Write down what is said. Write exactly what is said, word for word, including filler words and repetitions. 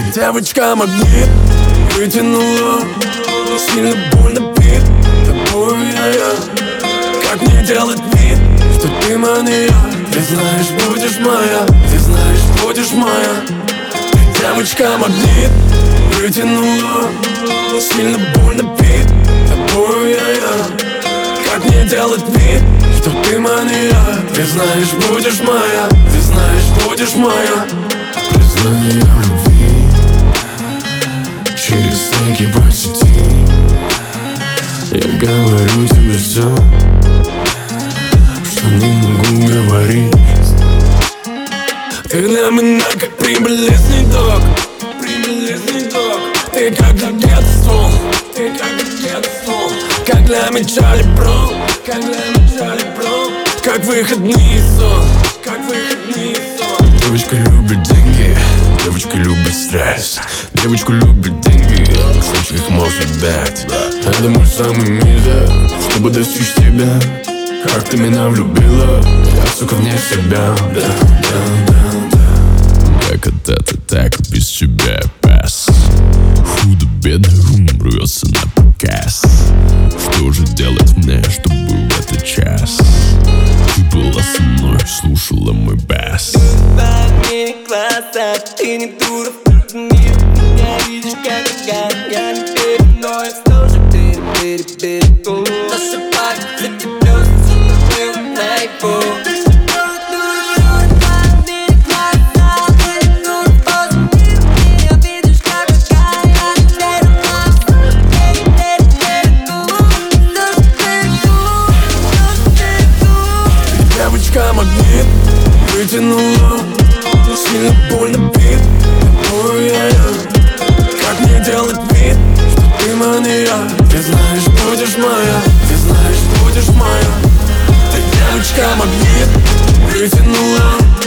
Девочка магнит, вытянула, сильно больно бит тобой я. Как мне делать вид, что ты мания? Ты знаешь, будешь моя, ты знаешь, будешь моя. Ты девочка магнит, вытянула, сильно больно бит тобой я. Как мне делать вид, что ты мания? Ты знаешь, будешь моя, ты знаешь, будешь моя. Признание в любви через стайки по сети. Я говорю тебе все, что не могу говорить. Ты для меня как прибыльный док, прибыльный док. Ты как для детства, ты как для детства. Как для меча бро, как для меча бро. Как выходный сон, как выходный сон. Девочка любит деньги, девочка любит стресс. Девочку любит деньги, кстати, их может дать. Это мой самый мизер, чтобы достичь тебя. Как ты меня влюбила, я, сука, вне себя. Да, да, да, да. Как от это так без тебя пас. Худо-бедно ум рвется на показ. Что же делать мне, чтобы в этот час ты была со мной, слушала мой бас? Парни глаза, ты не дура, ты не меня видишь, как я, я не переною. Слушай, пере, пере, пере, засыпай, за тебя забыл наяву. Девочка магнит, вытянула, сильно больно бит тобой я. Как мне делать вид, что ты мания? Ты знаешь, будешь моя, ты знаешь, будешь моя. Ты девочка магнит, вытянула,